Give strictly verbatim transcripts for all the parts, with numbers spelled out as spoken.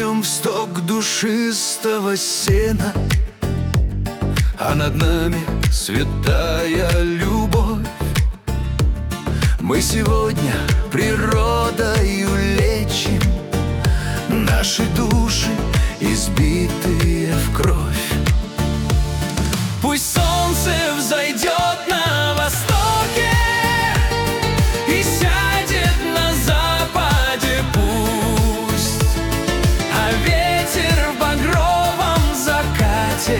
дождем в сток душистого сена, а над нами святая любовь. Мы сегодня природою лечим наши души, избитые в кровь. Пусть солнце взойдет на востоке и сядет на западе пусть, а ветер в багровом закате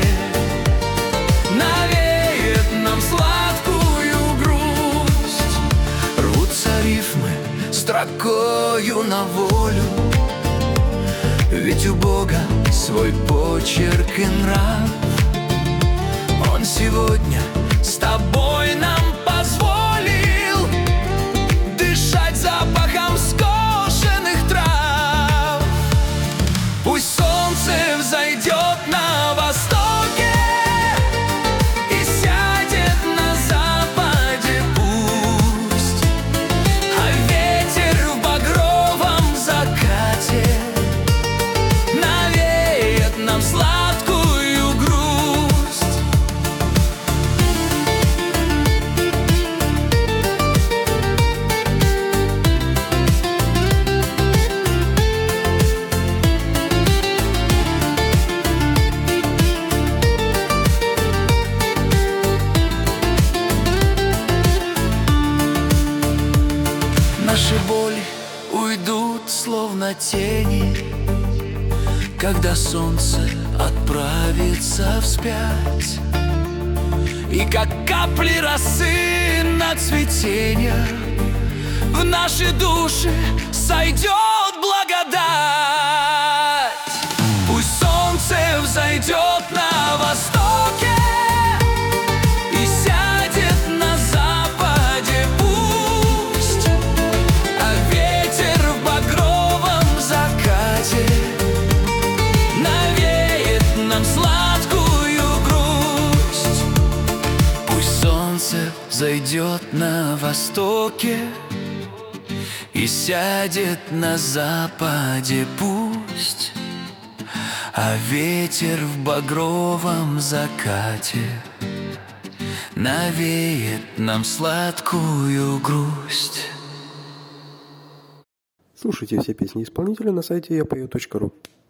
навеет нам сладкую грусть. Рвутся рифмы строкою на волю, ведь у Бога свой почерк и нрав. Он сегодня с тобой нам позволил дышать запахом скошенных трав. Пусть солнце взойдет на востоке и сядет на западе пусть, а ветер в багровом закате навеет нам сладкую грусть. Наши боли уйдут словно тени, когда солнце отправится вспять, и как капли росы на цветение в наши души сойдет благодать. Пусть солнце взойдет на востоке и сядет на западе пусть, а ветер в багровом закате навеет нам сладкую грусть. Пусть солнце зайдет на востоке и сядет на западе пусть, а ветер в багровом закате навеет нам сладкую грусть. Слушайте все песни исполнителя на сайте я пою точка ру.